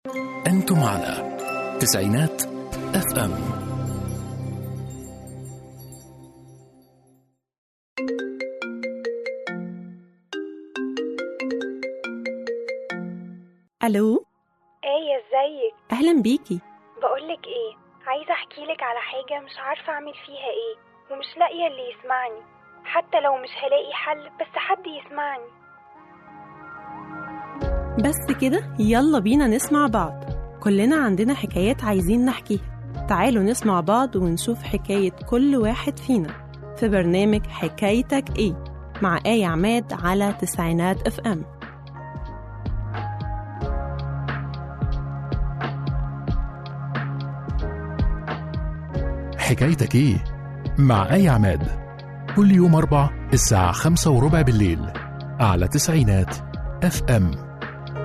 أنتم على تسعينات FM. الو، ايه ازيك؟ اهلا بيكي. بقولك ايه، عايزه احكيلك على حاجه مش عارفه اعمل فيها ايه ومش لاقيه اللي يسمعني، حتى لو مش هلاقي حل بس حد يسمعني. بس كده يلا بينا نسمع بعض، كلنا عندنا حكايات عايزين نحكيها. تعالوا نسمع بعض ونشوف حكاية كل واحد فينا في برنامج حكايتك ايه مع آية عماد على تسعينات FM. حكايتك ايه مع آية عماد، كل يوم 4 الساعة 5:15 بالليل على تسعينات FM.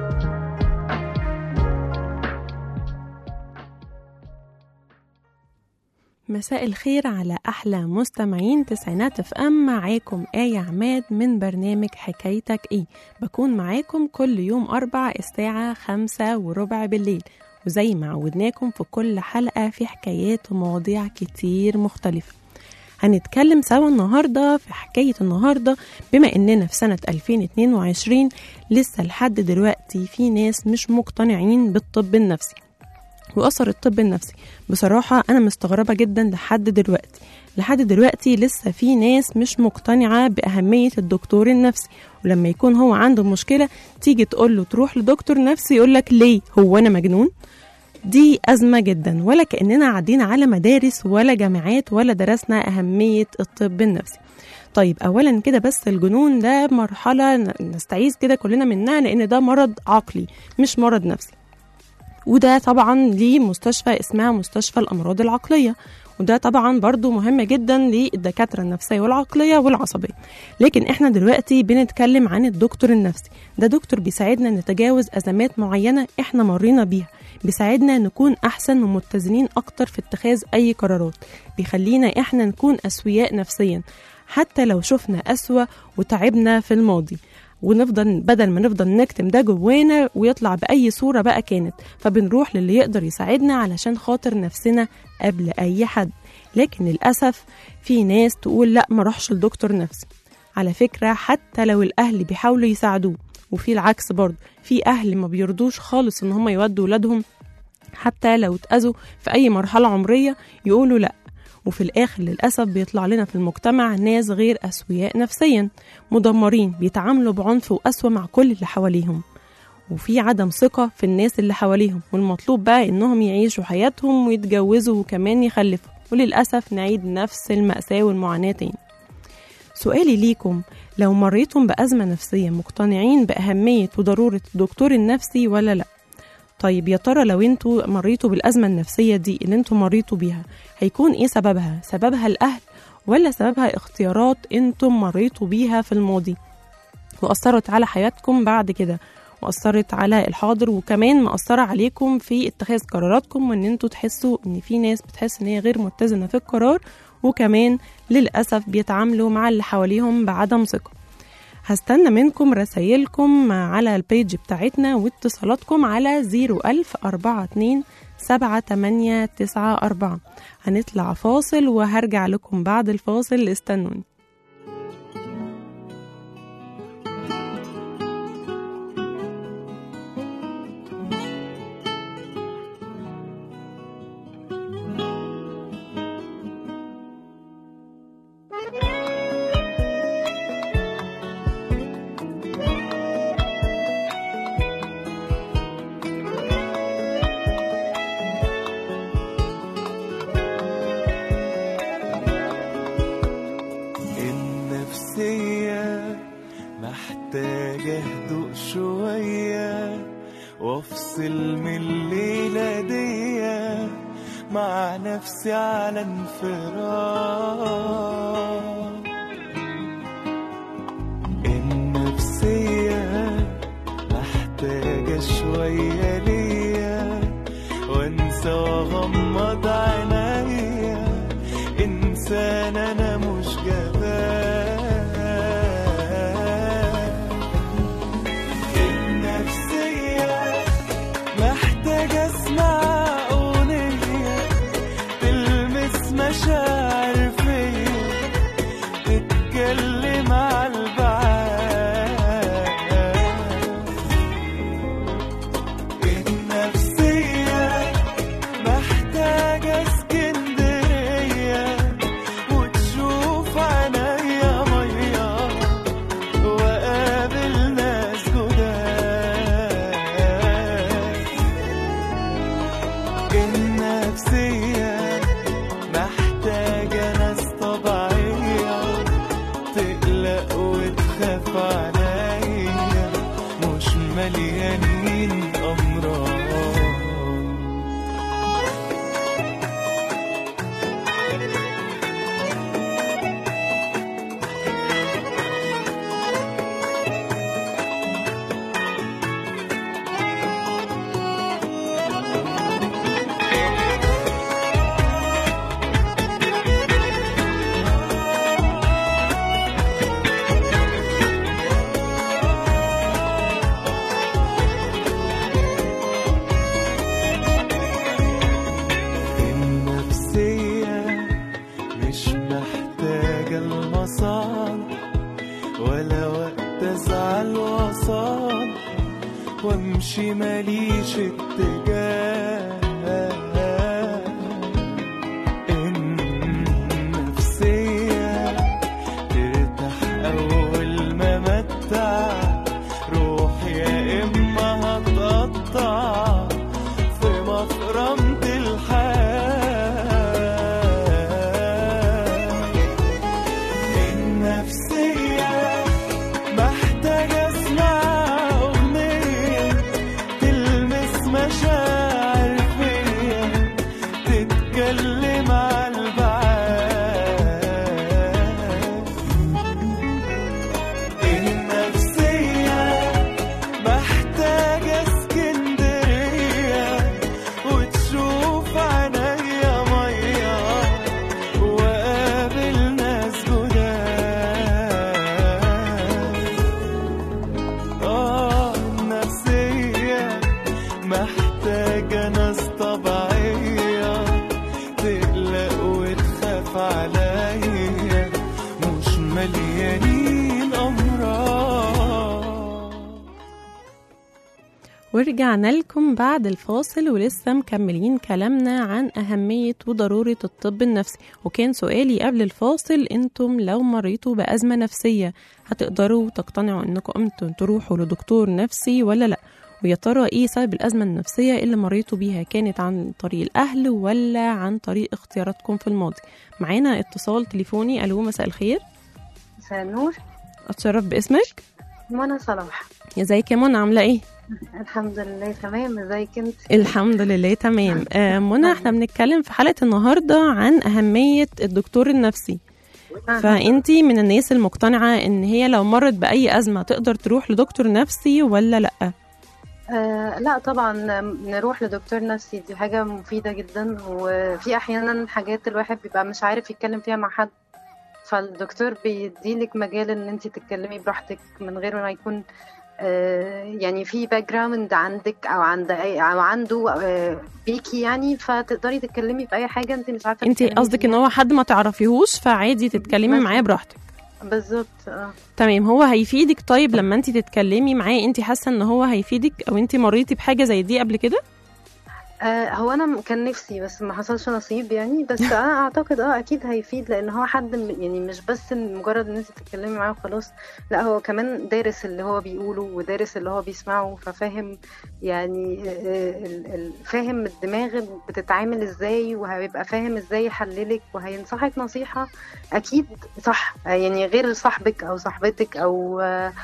مساء الخير على أحلى مستمعين تسعينات FM، معاكم آية عماد من برنامج حكايتك إيه. بكون معاكم كل يوم 4 الساعة 5:15 بالليل، وزي ما عودناكم في كل حلقة في حكايات ومواضيع كتير مختلفة. هنتكلم سوا النهاردة في حكاية النهاردة. بما إننا في سنة 2022 لسه لحد دلوقتي في ناس مش مقتنعين بالطب النفسي وأثر الطب النفسي. بصراحة أنا مستغربة جدا لحد دلوقتي لسه في ناس مش مقتنعة بأهمية الدكتور النفسي، ولما يكون هو عنده مشكلة تيجي تقوله تروح لدكتور نفسي يقولك ليه، هو أنا مجنون؟ دي أزمة جدا، ولا كأننا عدينا على مدارس ولا جامعات ولا درسنا أهمية الطب النفسي. طيب أولا كده بس الجنون ده مرحلة نستعيذ كده كلنا منها، لأن ده مرض عقلي مش مرض نفسي، وده طبعا ليه مستشفى اسمها مستشفى الأمراض العقلية، وده طبعا برضو مهم جدا للدكاترة النفسية والعقلية والعصبية. لكن احنا دلوقتي بنتكلم عن الدكتور النفسي. ده دكتور بيساعدنا نتجاوز أزمات معينة احنا مرينا بيها، بيساعدنا نكون أحسن ومتزنين أكتر في اتخاذ أي قرارات، بيخلينا احنا نكون أسوياء نفسيا حتى لو شفنا أسوأ وتعبنا في الماضي، ونفضل بدل ما نفضل نكتم ده جوانا ويطلع بأي صورة بقى كانت، فبنروح للي يقدر يساعدنا علشان خاطر نفسنا قبل أي حد. لكن للأسف في ناس تقول لا ما روحش لدكتور نفسي. على فكرة حتى لو الأهل بيحاولوا يساعدوه، وفي العكس برضه في أهل ما بيرضوش خالص إن هم يودوا ولادهم حتى لو اتأذوا في أي مرحلة عمرية يقولوا لا، وفي الآخر للأسف بيطلع لنا في المجتمع ناس غير أسوياء نفسيا، مدمرين، بيتعاملوا بعنف وقسوة مع كل اللي حواليهم، وفي عدم ثقة في الناس اللي حواليهم، والمطلوب بقى إنهم يعيشوا حياتهم ويتجوزوا وكمان يخلفوا، وللأسف نعيد نفس المأساة والمعاناة تاني. سؤالي ليكم، لو مريتم بأزمة نفسية مقتنعين بأهمية وضرورة الدكتور النفسي ولا لأ؟ طيب يا ترى لو انتوا مريتوا بالأزمة النفسية دي اللي انتوا مريتوا بيها، هيكون ايه سببها؟ سببها الأهل ولا سببها اختيارات انتم مريتوا بيها في الماضي وأثرت على حياتكم بعد كده، وأثرت على الحاضر، وكمان مأثرة عليكم في اتخاذ قراراتكم، وان انتوا تحسوا ان في ناس بتحس ان هي غير متزنة في القرار، وكمان للأسف بيتعاملوا مع اللي حواليهم بعدم ثقة. هستنى منكم رسائلكم على البيج بتاعتنا واتصالاتكم على 010427894. هنطلع فاصل وهرجع لكم بعد الفاصل، استنوني. محتاجة هدوء شوية وافصل من الليلة دي مع نفسي على انفراد. النفسية محتاجة شوية ليا وانسى واغمض عينيا، انسان انا مش جبان. النفسية محتاجة مليانين أمراض. وامشي ماليش اتجاه. النفسية ترتاح أول ما متع، روح يا إما هتقطع في مفرمة الحياة. النفسية محتاجة اسمع مشاعر فيا تتكلم عالبعاد. النفسية محتاجة اسكندرية وتشوف عينيا مية وقابل ناس جداد. النفسية محتاجة ناس طبيعية تقلق وتخاف عليا، مش مليانين أمراض. ورجعنا لكم بعد الفاصل ولسه مكملين كلامنا عن أهمية وضرورة الطب النفسي. وكان سؤالي قبل الفاصل، انتم لو مريتوا بأزمة نفسية هتقدروا تقتنعوا انكم انتم تروحوا لدكتور نفسي ولا لا؟ ويا ترى ايه سبب الأزمة النفسية اللي مريتوا بيها؟ كانت عن طريق الأهل ولا عن طريق اختياراتكم في الماضي؟ معانا اتصال تليفوني. ألو، مساء الخير. مساء النور. أتشرف باسمك. منى صلاح. ازيك يا منى، عاملة ايه؟ الحمد لله تمام، ازيك انت؟ الحمد لله تمام. منى، احنا بنتكلم في حلقة النهاردة عن أهمية الدكتور النفسي. فأنتي من الناس المقتنعة ان هي لو مرت بأي أزمة تقدر تروح لدكتور نفسي ولا لأ؟ لا طبعا نروح لدكتور نفسي، دي حاجة مفيدة جدا. وفي أحيانا حاجات الواحد بيبقى مش عارف يتكلم فيها مع حد، فالدكتور بيديلك مجال ان انت تتكلمي براحتك من غير ما يكون يعني في باك جراوند عندك او عنده بيكي، يعني فتقدري تتكلمي في اي حاجة انت مش عارفة. انت قصدك ان هو حد ما تعرفيهوش فعادي تتكلمي معاه براحتك؟ بالظبط. تمام. هو هيفيدك؟ طيب لما انت تتكلمي معاه انت حاسه ان هو هيفيدك، او انت مريتي بحاجه زي دي قبل كده؟ هو انا كان نفسي بس ما حصلش نصيب يعني، بس انا اعتقد اكيد هيفيد، لان هو حد يعني مش بس مجرد ان انت تتكلمي معاه وخلاص، لا هو كمان دارس اللي هو بيقوله ودارس اللي هو بيسمعه، ففاهم يعني فاهم الدماغ بتتعامل ازاي، وهيبقى فاهم ازاي يحللك وهينصحك نصيحة اكيد صح، يعني غير صاحبك او صاحبتك او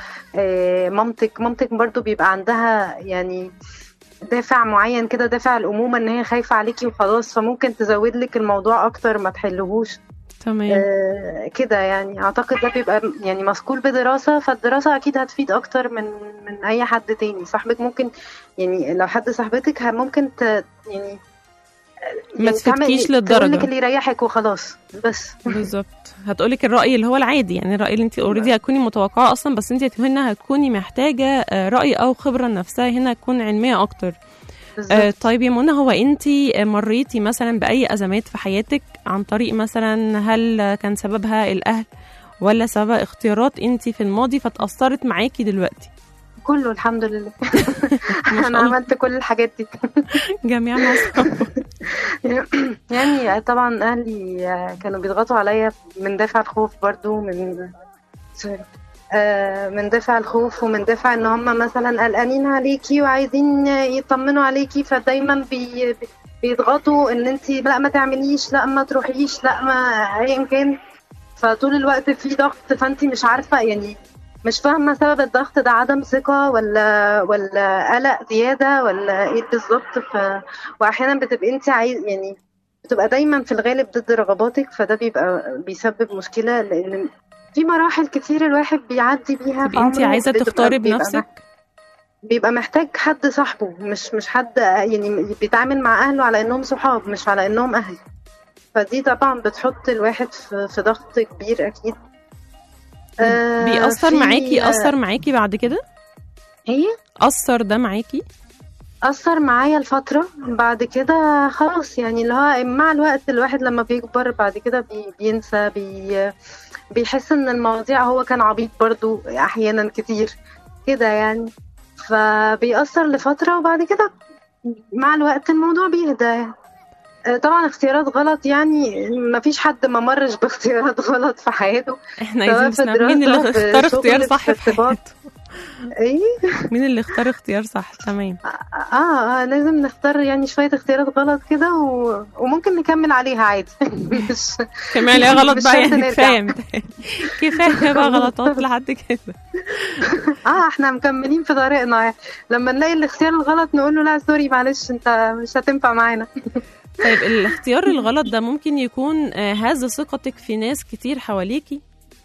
مامتك برضو بيبقى عندها يعني دافع معين كده، دافع الأمومة ان هي خايفة عليكي وخلاص، فممكن تزود لك الموضوع اكتر ما تحلهوش. تمام. كده يعني اعتقد ده بيبقى يعني مسكول بدراسة، فالدراسة اكيد هتفيد اكتر من اي حد تاني. صاحبك ممكن يعني لو حد صاحبتك ممكن يعني ما تفكيش للدرجة، تقولك اللي يريحك وخلاص بس. بالظبط، هتقولك الرأي اللي هو العادي، يعني الرأي اللي انت اوريدي هتكوني متوقعه اصلا، بس انت هنا هتكوني محتاجة رأي او خبرة نفسها هنا تكون علمية اكتر. طيب يا منى، هو انت مريتي مثلا بأي أزمات في حياتك عن طريق مثلا هل كان سببها الأهل ولا سبب اختيارات انت في الماضي فتأثرت معاكي دلوقتي؟ كله الحمد لله. انا عملت كل الحاجات دي. جميع يعني طبعا اهلي كانوا بيضغطوا عليا من دافع الخوف برضو، من دافع الخوف ومن دافع ان هم مثلا قلقانين عليكي وعايزين يطمنوا عليكي، فدايما بيضغطوا ان انت لا ما تعمليش، لا ما تروحيش، لا ما ايا كان، فطول الوقت في ضغط، فانت مش عارفه يعني مش فاهمة سبب الضغط ده، عدم ثقة ولا قلق زيادة ولا ايه بالظبط. واحيانا بتبقى انت يعني بتبقى دايما في الغالب ضد رغباتك، فده بيبقى بيسبب مشكلة، لان في مراحل كتير الواحد بيعدي بيها في تبقي انت عمره، عايزة تختاري بنفسك. بيبقى محتاج حد صاحبه، مش حد يعني بيتعامل مع اهله على انهم صحاب مش على انهم اهل. فدي طبعا بتحط الواحد في ضغط كبير اكيد. بيأثر معاكي، أثر معاكي بعد كده؟ ايه أثر ده معاكي؟ أثر معايا الفترة، بعد كده خلاص يعني اللي هو مع الوقت الواحد لما بيكبر بعد كده بينسى، بيحس ان المواضيع هو كان عبيط برضو احيانا كتير كده يعني، فبيأثر لفترة وبعد كده مع الوقت الموضوع بيهدى يعني. طبعا اختيارات غلط، يعني ما فيش حد ما مرش باختيارات غلط في حياته. احنا عايزين نسمع مين اللي اختار اختيار صح في حياته. ايه مين اللي اختار اختيار صح؟ تمام. لازم نختار يعني شوية اختيارات غلط كده وممكن نكمل عليها عادي. مش كمل عليها غلط بقى يعني، كفاية بقى غلطات لحد كده. احنا مكملين في طريقنا يعني. لما نلاقي الاختيار الغلط نقول له لا سوري معلش انت مش هتنفع معانا. طيب الاختيار الغلط ده ممكن يكون هز ثقتك في ناس كتير حواليكي؟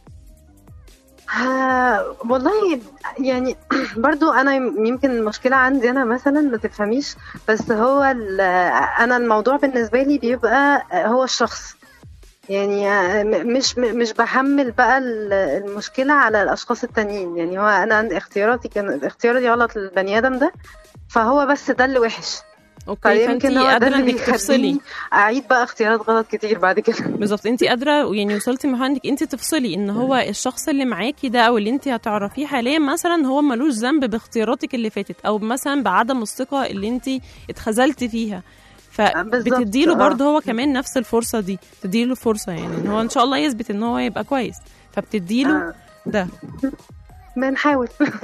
والله يعني برضو انا يمكن المشكله عندي انا مثلا ما تفهميش، بس هو انا الموضوع بالنسبه لي بيبقى هو الشخص يعني، مش بحمل بقى المشكله على الاشخاص التانيين. يعني هو انا اختياري غلط للبني ادم ده، فهو بس ده اللي وحش. اوكي، فانتي قادره انك تفصلي، اعيد بقى اختيارات غلط كتير بعد كده. بالظبط، انتي قادره يعني وصلتي مرحله انك انتي تفصلي ان هو الشخص اللي معاكي ده او اللي انتي هتعرفيه حاليا مثلا هو ملوش ذنب باختياراتك اللي فاتت، او مثلا بعدم الثقه اللي انتي اتخذلتي فيها، فبتديله برضه هو كمان نفس الفرصه دي، تديله فرصه يعني ان هو ان شاء الله يثبت ان هو يبقى كويس، فبتديله ده. بنحاول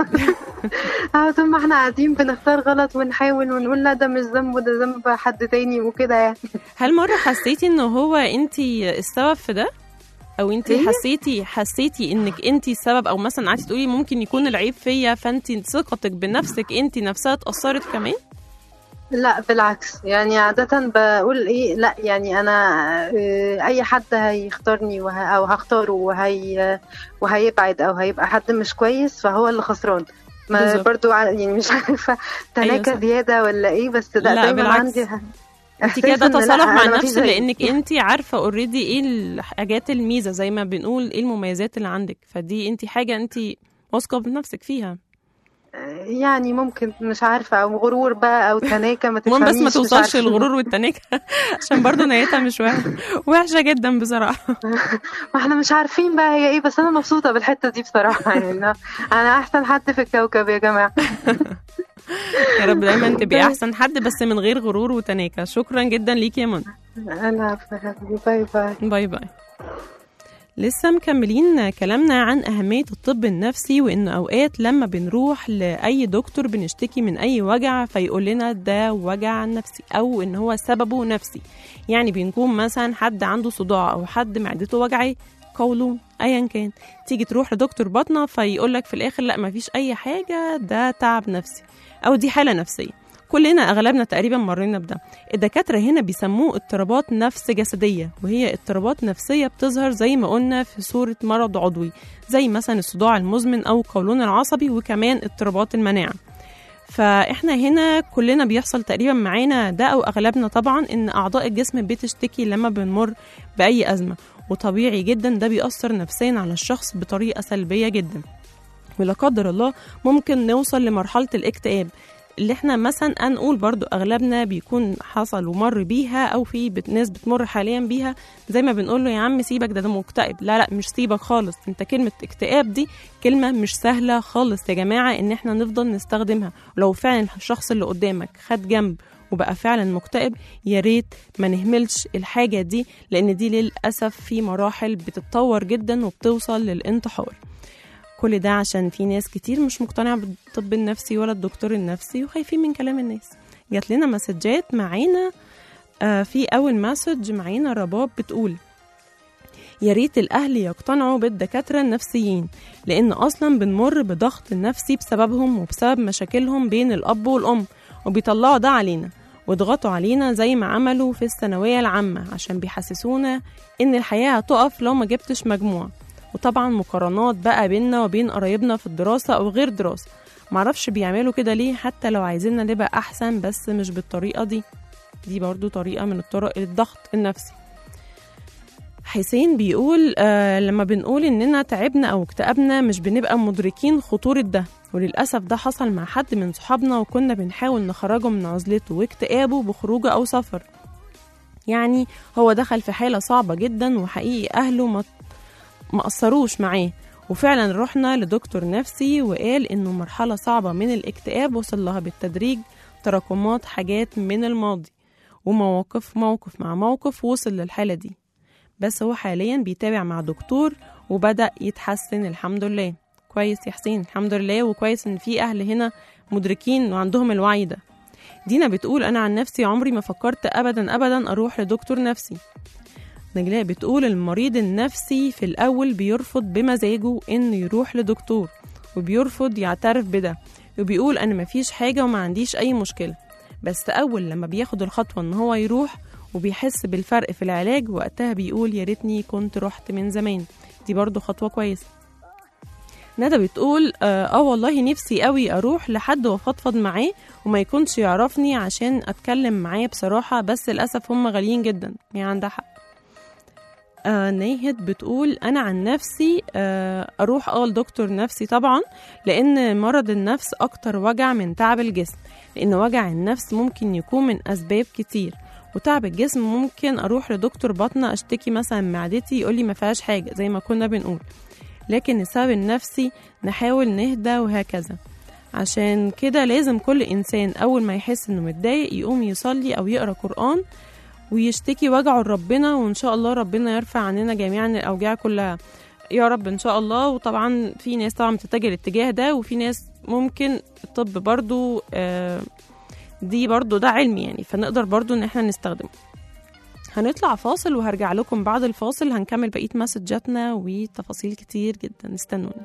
طول ما احنا قاعدين بنختار غلط ونحاول ونقول لا ده مش ذنبه ده ذنب حد تاني وكده يعني. هل مرة حسيتي انه هو انتي السبب في ده، او انتي حسيتي انك انتي السبب، او مثلا قعدتي تقولي ممكن يكون العيب فيا فانتي ثقتك بنفسك انتي نفسها اتأثرت كمان؟ لا بالعكس، يعني عادة بقول ايه، لا يعني انا اي حد هيختارني او هختاره وهيبعد او هيبقى حد مش كويس فهو اللي خسران. ما برضو يعني مش عارفة تناكة أيوة دايما ولا ايه، بس ده دايما بالعكس. عندي انت كده تصالح مع نفسك لانك انت عارفة اوريدي ايه الحاجات الميزة زي ما بنقول، ايه المميزات اللي عندك، فدي انت حاجة انت واثقة بنفسك فيها. يعني ممكن مش عارفة او غرور بقى او تناكة، ما تفهميش بس ما توصلش الغرور والتناكة عشان برضو نيتها مش وحشة جدا بصراحة. واحنا مش عارفين بقى هي ايه، بس انا مبسوطة بالحتة دي بصراحة يعني انا احسن حد في الكوكب يا جماعة. يا رب دايما تبقي احسن حد بس من غير غرور وتناكة. شكرا جدا ليكي يا منى. انا باي باي. باي باي. لسه مكملين كلامنا عن أهمية الطب النفسي، وإن أوقات لما بنروح لأي دكتور بنشتكي من أي وجع فيقول لنا ده وجع نفسي أو إن هو سببه نفسي. يعني بنكون مثلا حد عنده صداع أو حد معدته وجعي، قولون، أيا كان، تيجي تروح لدكتور باطنة فيقولك في الآخر لا مفيش أي حاجة، ده تعب نفسي أو دي حالة نفسية. كلنا أغلبنا تقريبا مرينا بده. الدكاترة هنا بيسموه اضطرابات نفس جسدية، وهي اضطرابات نفسية بتظهر زي ما قلنا في صورة مرض عضوي زي مثلا الصداع المزمن أو القولون العصبي، وكمان اضطرابات المناعة. فإحنا هنا كلنا بيحصل تقريبا معانا ده أو أغلبنا طبعا إن أعضاء الجسم بتشتكي لما بنمر بأي أزمة، وطبيعي جدا ده بيأثر نفسيا على الشخص بطريقة سلبية جدا، ولا قدر الله ممكن نوصل لمرحلة الاكتئاب اللي احنا مثلا نقول برضو اغلبنا بيكون حصل ومر بيها او في ناس بتمر حاليا بيها. زي ما بنقول له يا عم سيبك ده مكتئب، لا مش سيبك خالص، انت كلمة اكتئاب دي كلمة مش سهلة خالص يا جماعة ان احنا نفضل نستخدمها. ولو فعلا الشخص اللي قدامك خد جنب وبقى فعلا مكتئب، يا ريت ما نهملش الحاجة دي، لان دي للأسف في مراحل بتتطور جدا وبتوصل للانتحار. كل ده عشان في ناس كتير مش مقتنعة بالطب النفسي ولا الدكتور النفسي وخايفين من كلام الناس. جات لنا مسجات معانا. في أول مسج معانا رباب بتقول يا ريت الأهل يقتنعوا بالدكاترة النفسيين، لأن أصلا بنمر بضغط نفسي بسببهم وبسبب مشاكلهم بين الأب والأم، وبيطلعوا ده علينا ويضغطوا علينا زي ما عملوا في الثانوية العامة عشان بيحسسونا إن الحياة هتقف لو ما جبتش مجموع. وطبعا مقارنات بقى بيننا وبين قرايبنا في الدراسة أو غير دراسة. معرفش بيعملوا كده ليه، حتى لو عايزيننا نبقى أحسن بس مش بالطريقة دي برضو طريقة من الطرق الضغط النفسي. حسين بيقول لما بنقول إننا تعبنا أو اكتئبنا مش بنبقى مدركين خطورة ده، وللأسف ده حصل مع حد من صحابنا وكنا بنحاول نخرجه من عزلته واكتئابه بخروجه أو سفر. يعني هو دخل في حالة صعبة جدا وحقيقي أهله ما قصروش معاه، وفعلا رحنا لدكتور نفسي وقال إنه مرحلة صعبة من الاكتئاب وصل لها بالتدريج تراكمات حاجات من الماضي ومواقف مع موقف وصل للحالة دي، بس هو حاليا بيتابع مع دكتور وبدأ يتحسن الحمد لله. كويس يا حسين، الحمد لله، وكويس ان في اهل هنا مدركين وعندهم الوعي ده. دينا بتقول انا عن نفسي عمري ما فكرت ابدا اروح لدكتور نفسي. نجلاء بتقول المريض النفسي في الاول بيرفض بمزاجه انه يروح لدكتور وبيرفض يعترف بده وبيقول انا مفيش حاجة وما عنديش اي مشكلة، بس اول لما بياخد الخطوة ان هو يروح وبيحس بالفرق في العلاج وقتها بيقول يا ريتني كنت رحت من زمان. دي برضو خطوة كويسة. ندى بتقول والله نفسي قوي اروح لحد وافضفض معاه وما يكونش يعرفني عشان اتكلم معاه بصراحة، بس للأسف هم غاليين جدا. يعني عندها حق. ناهد بتقول انا عن نفسي اروح لدكتور نفسي طبعا، لان مرض النفس اكتر وجع من تعب الجسم، لان وجع النفس ممكن يكون من اسباب كتير، وتعب الجسم ممكن اروح لدكتور باطنة اشتكي مثلا معدتي يقولي ما فيهاش حاجة زي ما كنا بنقول، لكن السبب النفسي نحاول نهدى وهكذا. عشان كده لازم كل إنسان أول ما يحس إنه متضايق يقوم يصلي أو يقرأ قرآن ويشتكي وجعه لربنا، وإن شاء الله ربنا يرفع عننا جميعا الأوجاع كلها يا رب إن شاء الله. وطبعا في ناس طبعا بتتجه الاتجاه ده، وفي ناس ممكن الطب برضو دي برضو ده علمي يعني، فنقدر برضو إن احنا نستخدمه. هنطلع فاصل وهرجع لكم بعد الفاصل هنكمل بقية مسجاتنا وتفاصيل كتير جدا، استنوني.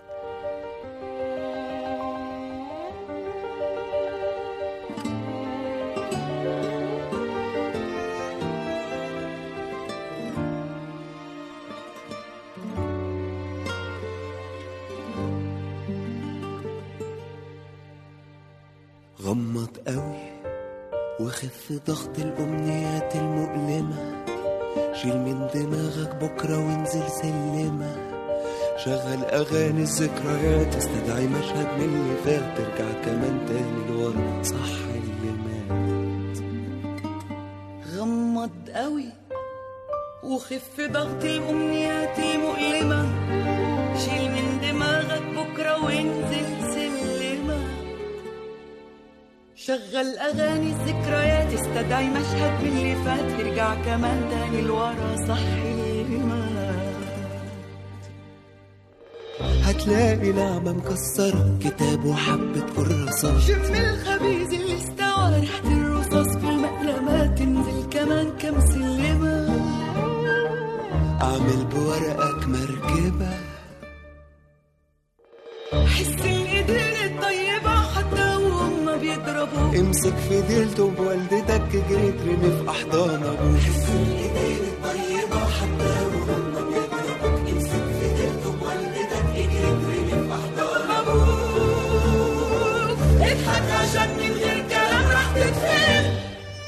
غمض قوي وخف ضغط الأمنيات المؤلمة، شيل من دماغك بكرة وانزل سلمة، شغل أغاني الذكريات استدعي مشهد من اللي فات، ترجع كمان تاني لورا صح اللي مات. غمض قوي وخف ضغط الأمنيات المؤلمة، شيل من دماغك بكرة وانزل سلمة، شغل أغاني الذكريات استدعي مشهد من اللي فات، ترجع كمان تاني لورا صح اللي مات. هتلاقي نعمة مكسرة كتاب وحبة كراسات، شم الخبيز اللي استوى ريحة الرصاص في المقلمات، تنزل كمان كم سلمة، أعمل بورقك مركبة، حس الإيدين الطيبة حتى وهم بيضربوا، امسك في ديلته بوالدتك جري ترمي في أحضان أبوك، حس الإيدين الطيبة حتى وهم بيضربوا، امسك في ديلته بوالدتك جري ترمي في أحضان أبوك، اضحك عشان من غير كلام راح تتفهم.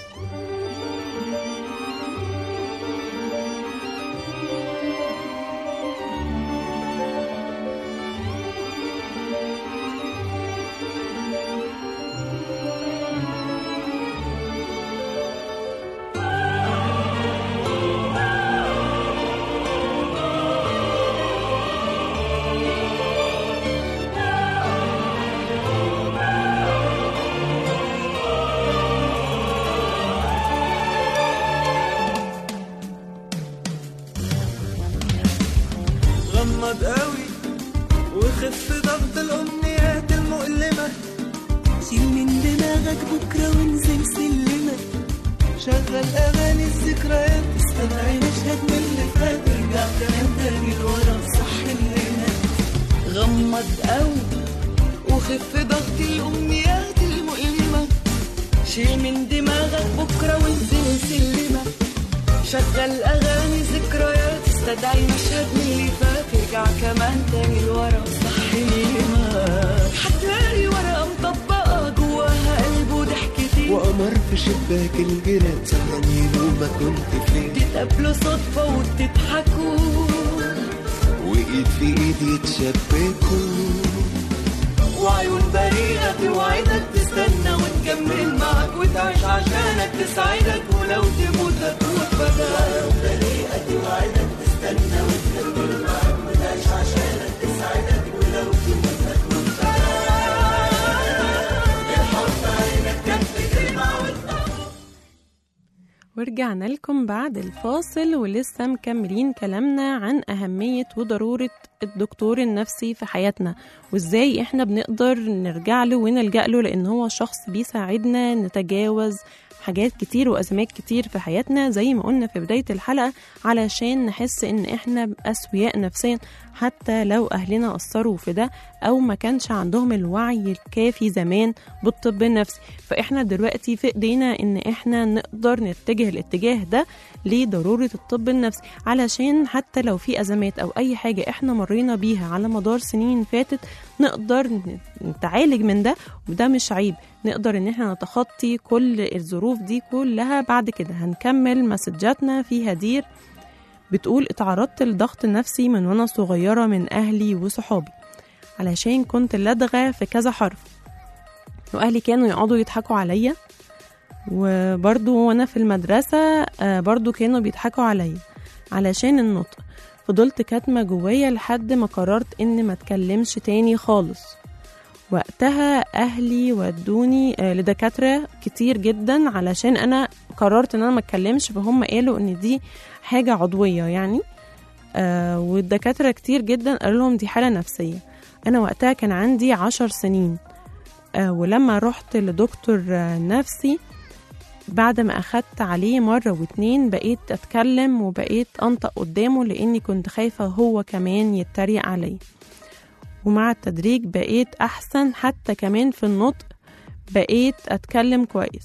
غمض قوي وخف ضغط الأمنيات المؤلمة، شيل من دماغك بكرة وانزل سلمة، شغل أغاني الذكريات استدعي مشهد من اللي فات، ترجع كمان تاني لورا صح لنا. غمض قوي وخف ضغط الأمنيات المؤلمة، شيل من دماغك بكرة وانزل سلمة، شغل أغاني ذكريات استدعي مشهد من اللي فات، ارجع كمان تاني لورا صح لنا. هتلاقي ورقة مطبقة جواها قلب وضحكتين، وقمر في شباك الجيران سهران ينوما كنت فين، تتقابلوا صدفة وتضحكوا وإيد في إيد يتشبكوا، وعيون بريئة توعدك تستنى وتكمل معك وتعيش عشانك تسعدك، ولو تموت هتموت فجأة. وعيون بريئة توعدك تستنى وتكمل معك وتعيش عشانك تسعدك، ولو تموت هتموت فجأة. الحب عينك كانت تجمع وتطور. ورجعنا لكم بعد الفاصل ولسه مكملين كلامنا عن أهمية وضرورة الدكتور النفسي في حياتنا، وإزاي إحنا بنقدر نرجع له ونلجأ له، لأن هو شخص بيساعدنا نتجاوز حاجات كتير وأزمات كتير في حياتنا زي ما قلنا في بداية الحلقة، علشان نحس إن إحنا أسوياء نفسيا حتى لو أهلنا قصروا في ده أو ما كانش عندهم الوعي الكافي زمان بالطب النفسي. فإحنا دلوقتي في إيدينا إن إحنا نقدر نتجه الاتجاه ده لضرورة الطب النفسي، علشان حتى لو في أزمات أو أي حاجة إحنا مرينا بيها على مدار سنين فاتت نقدر نتعالج من ده، وده مش عيب. نقدر إن إحنا نتخطي كل الظروف دي كلها. بعد كده هنكمل مسجاتنا. في هدير بتقول اتعرضت لضغط نفسي من وانا صغيرة من أهلي وصحابي، علشان كنت لدغة في كذا حرف، وأهلي كانوا يقعدوا يضحكوا عليا، وبرضو وانا في المدرسة برضو كانوا بيضحكوا عليا علشان النطق. فضلت كاتمة جوايا لحد ما قررت إن ما اتكلمش تاني خالص. وقتها أهلي ودوني لدكاترة كتير جدا علشان أنا قررت إن أنا ما اتكلمش، فهم قالوا إن دي حاجة عضوية يعني، والدكاترة كتير جدا قالوا لهم دي حالة نفسية. أنا وقتها كان عندي 10 سنين، ولما رحت لدكتور نفسي بعد ما أخدت عليه مرة واتنين بقيت أتكلم وبقيت أنطق قدامه، لأني كنت خايفة هو كمان يتريق علي. ومع التدريج بقيت أحسن، حتى كمان في النطق بقيت أتكلم كويس.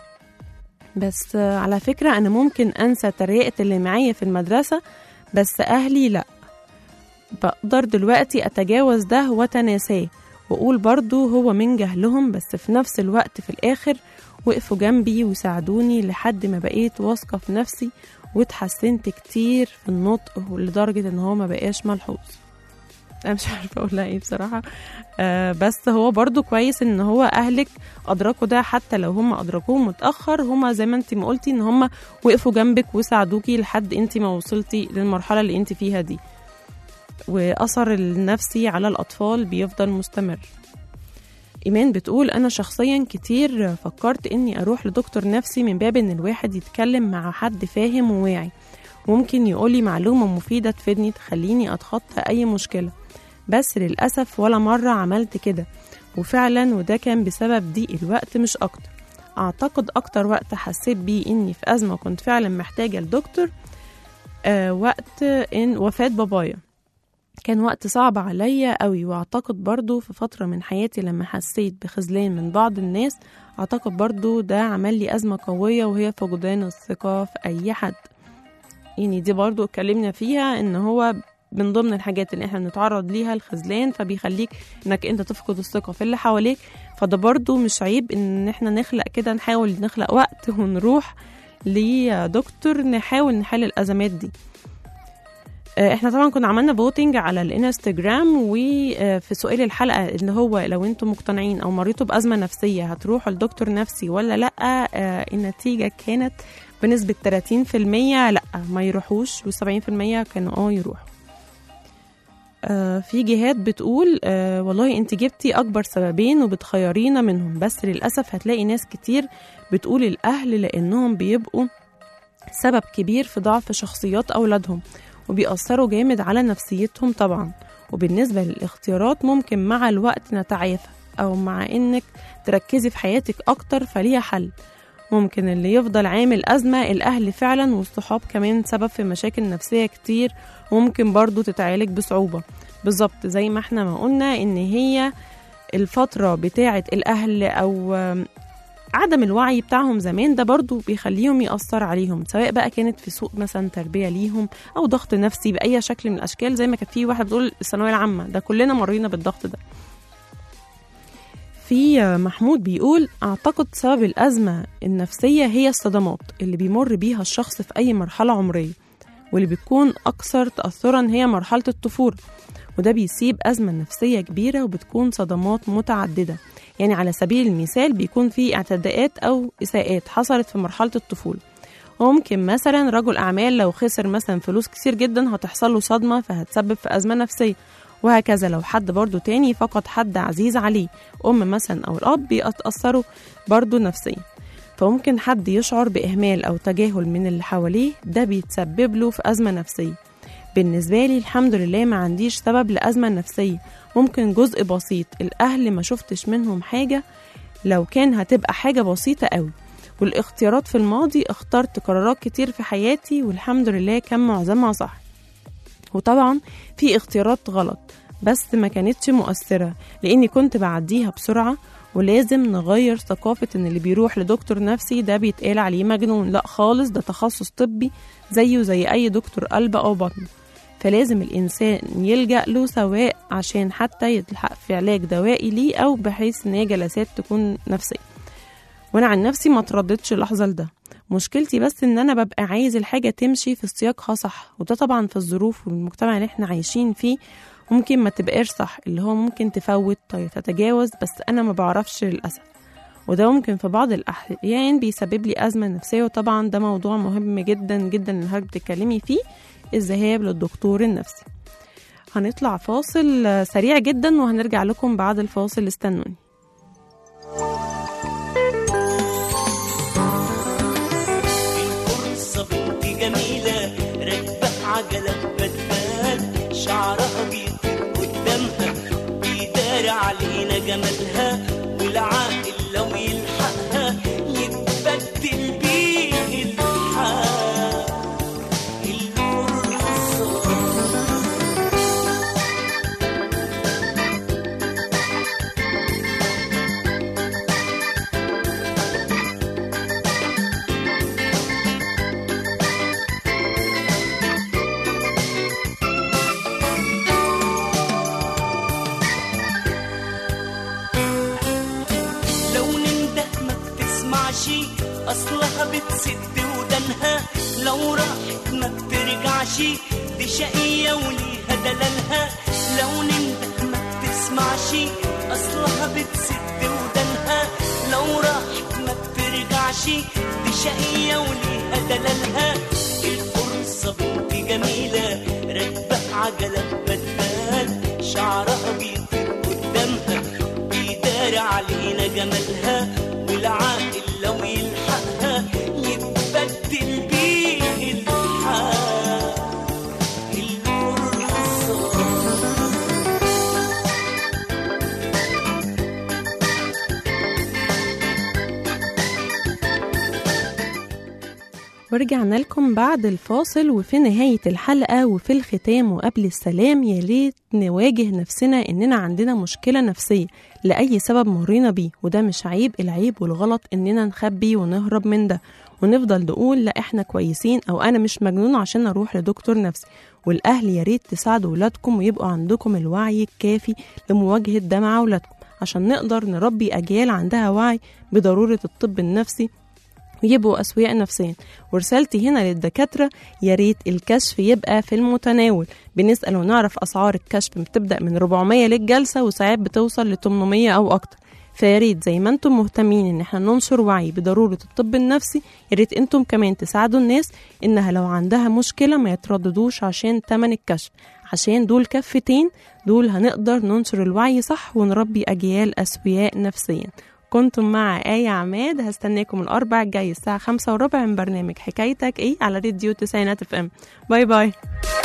بس على فكرة أنا ممكن أنسى تريقة اللي معايا في المدرسة، بس أهلي لأ. بقدر دلوقتي أتجاوز ده وتناساه وأقول برضو هو من جهلهم، بس في نفس الوقت في الآخر وقفوا جنبي وساعدوني لحد ما بقيت واثقة في نفسي واتحسنت كتير في النطق لدرجة إن هو ما بقاش ملحوظ. أنا مش عارفة أقولها إيه بصراحة. بس هو برضو كويس إن هو أهلك أدركوا ده، حتى لو هم أدركوه متأخر، هم زي ما أنت ما قلتي إن هم وقفوا جنبك وساعدوكي لحد أنت ما وصلتي للمرحلة اللي أنت فيها دي. وأثر النفسي على الأطفال بيفضل مستمر. إيمان بتقول أنا شخصيا كتير فكرت إني أروح لدكتور نفسي من باب إن الواحد يتكلم مع حد فاهم وواعي، ممكن يقولي معلومة مفيدة تفيدني تخليني أتخطى أي مشكلة، بس للأسف ولا مرة عملت كده. وفعلا وده كان بسبب ضيق الوقت مش أكتر. أعتقد أكتر وقت حسيت بيه إني في أزمة وكنت فعلا محتاجة لدكتور وقت إن وفاة بابايا. كان وقت صعب عليا قوي، واعتقد برضو في فترة من حياتي لما حسيت بخذلان من بعض الناس، اعتقد برضو ده عمل لي أزمة قوية، وهي فقدان الثقة في أي حد. يعني دي برضو اتكلمنا فيها ان هو من ضمن الحاجات اللي احنا بنتعرض ليها الخذلان، فبيخليك انك انت تفقد الثقة في اللي حواليك. فده برضو مش عيب ان احنا نخلق كده، نحاول نخلق وقت ونروح لدكتور نحاول نحل الأزمات دي. احنا طبعا كنا عملنا فوتنج على الانستجرام، وفي سؤال الحلقة اللي هو لو انتم مقتنعين او مريتوا بأزمة نفسية هتروحوا لدكتور نفسي ولا لا، النتيجة كانت بنسبة 30% لا ما يروحوش، و70% كانوا يروحوا. في جهات بتقول والله انت جبتي اكبر سببين وبتخيرينا منهم، بس للأسف هتلاقي ناس كتير بتقول الأهل لأنهم بيبقوا سبب كبير في ضعف شخصيات أولادهم وبيأثروا جامد على نفسيتهم طبعا. وبالنسبة للاختيارات ممكن مع الوقت نتعافى، أو مع إنك تركزي في حياتك أكتر فليها حل. ممكن اللي يفضل عامل أزمة الأهل فعلا، والصحاب كمان سبب في مشاكل نفسية كتير وممكن برضو تتعالج بصعوبة. بالظبط زي ما احنا ما قلنا إن هي الفترة بتاعة الأهل أو عدم الوعي بتاعهم زمان ده برضو بيخليهم يأثر عليهم، سواء بقى كانت في سوء مثلا تربية ليهم أو ضغط نفسي بأي شكل من الأشكال. زي ما كانت في واحد بتقول الثانوية العامة، ده كلنا مرينا بالضغط ده. في محمود بيقول أعتقد سبب الأزمة النفسية هي الصدمات اللي بيمر بيها الشخص في أي مرحلة عمرية، واللي بتكون أكثر تأثرا هي مرحلة الطفولة، وده بيسيب أزمة نفسية كبيرة وبتكون صدمات متعددة. يعني على سبيل المثال بيكون في اعتداءات أو إساءات حصلت في مرحلة الطفولة، وممكن مثلا رجل أعمال لو خسر مثلا فلوس كتير جدا هتحصل له صدمة فهتسبب في أزمة نفسية، وهكذا لو حد برضو تاني فقد حد عزيز عليه، مثلا أو الأب بيتأثروا برضو نفسيا. فممكن حد يشعر بإهمال أو تجاهل من اللي حواليه، ده بيتسبب له في أزمة نفسية. بالنسبة لي الحمد لله ما عنديش سبب لأزمة نفسية، ممكن جزء بسيط الأهل ما شفتش منهم حاجة، لو كان هتبقى حاجة بسيطة قوي. والاختيارات في الماضي اخترت قرارات كتير في حياتي والحمد لله كان معظمها صح، وطبعا في اختيارات غلط بس ما كانتش مؤثرة لأني كنت بعديها بسرعة. ولازم نغير ثقافة ان اللي بيروح لدكتور نفسي ده بيتقال عليه مجنون، لا خالص، ده تخصص طبي زيه زي اي دكتور قلب او بطن، فلازم الانسان يلجأ له سواء عشان حتى يلحق في علاج دوائي ليه او بحيث ان هي جلسات تكون نفسية. وانا عن نفسي ما ترددش لحظة لده، مشكلتي بس ان انا ببقى عايز الحاجة تمشي في سياقها صح، وده طبعا في الظروف والمجتمع اللي احنا عايشين فيه ممكن ما تبقاش صح، اللي هو ممكن تفوت طيب تتجاوز، بس انا ما بعرفش للأسف، وده ممكن في بعض الأحيان بيسبب لي أزمة نفسية. وطبعا ده موضوع مهم جدا جدا اللي حضرتك بتتكلمي فيه، الذهاب للدكتور النفسي. هنطلع فاصل سريع جدا وهنرجع لكم بعد الفاصل، استنوني. الفرصة بنت جميلة راكبة عجلة بدال، شعرها بيطير قدامها بيدار علينا جمالها، والعاقل لو يلحقها يتبدل بيه الحال. الفرصة أصلها بتسد ودنها، لو راحت ما بترجعش، دي شقية وليها دلالها. لو ننده ما بتسمعش، أصلها بتسد ودنها، لو راحت ما بترجعش، دي شقية وليها دلالها. الفرصة بنت جميلة راكبة عجلة بدال، شعرها بيطير قدامها بيدار علينا جمالها، والعاقل لو يلحقها يتبدل بيه الحال. الفرصة ورجعنا لكم بعد الفاصل، وفي نهاية الحلقة وفي الختام وقبل السلام يا ريت نواجه نفسنا إننا عندنا مشكلة نفسية لأي سبب مرينا بيه، وده مش عيب، العيب والغلط إننا نخبي ونهرب من ده ونفضل نقول لا إحنا كويسين أو أنا مش مجنون عشان أروح لدكتور نفسي. والأهل يا ريت تساعدوا ولادكم ويبقوا عندكم الوعي الكافي لمواجهة ده مع ولادكم عشان نقدر نربي أجيال عندها وعي بضرورة الطب النفسي ويبقوا أسوياء نفسيا. ورسالتي هنا للدكاترة يا ريت الكشف يبقى في المتناول، بنسأل ونعرف أسعار الكشف بتبدأ من 400 للجلسة وساعات بتوصل ل 800 أو أكتر. فياريت زي ما انتم مهتمين ان احنا ننشر وعي بضرورة الطب النفسي، ياريت انتم كمان تساعدوا الناس انها لو عندها مشكلة ما يترددوش عشان تمن الكشف، عشان دول كفتين، دول هنقدر ننشر الوعي صح ونربي أجيال أسوياء نفسيا. كنتم مع آية عماد، هستناكم الأربع الجاي الساعة 5:15 من برنامج حكايتك إيه على راديو 90 FM. باي باي.